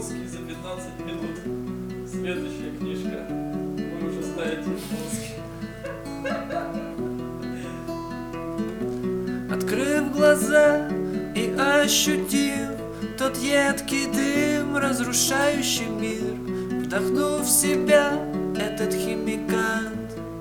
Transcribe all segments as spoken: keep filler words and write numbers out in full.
Японский за пятнадцать минут. Следующая книжка. Вы уже знаете японский. Открыв глаза и ощутив тот едкий дым, разрушающий мир, вдохнув в себя этот химикат,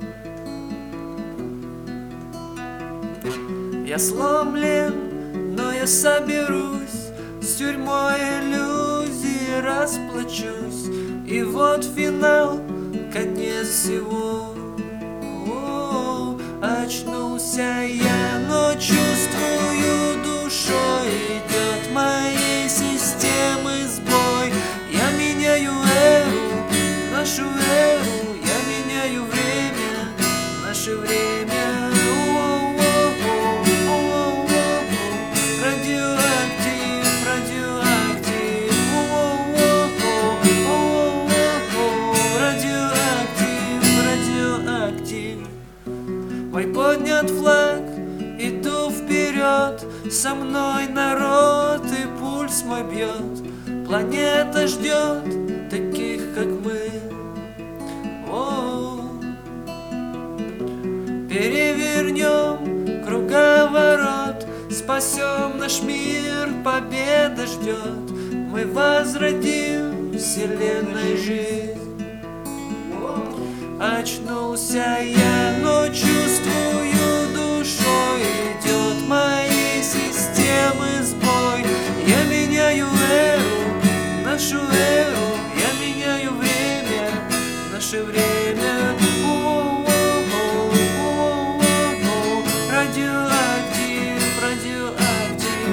я сломлен, но я соберусь, с тюрьмой иллюзий расплачусь. И вот финал, конец всего. О, очнулся я, но чувствую, душой идет моей системы сбой. Я меняю эру, нашу эру, я меняю время, наше время. Мой поднят флаг, иду вперед, со мной народ и пульс мой бьет. Планета ждет таких, как мы. О, перевернем круговорот, спасем наш мир, победа ждет. Мы возродим вселенной жизнь. Очнулся я, но чувствую, душой идет моей системы сбой. Я меняю эру, нашу эру, я меняю время, наше время. Радиоактив, радиоактив,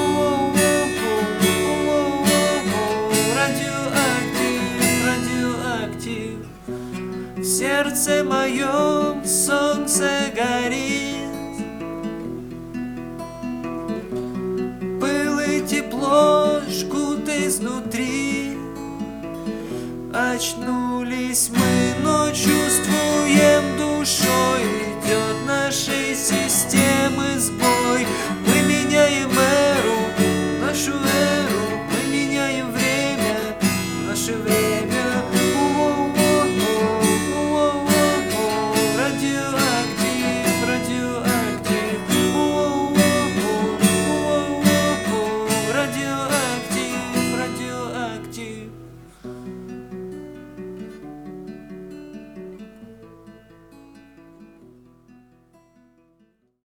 радиоактив, радиоактив. В сердце моем солнце горит, пыл и тепло жгут изнутри. Очнулись мы, но чувствуем, душой идет нашей системы.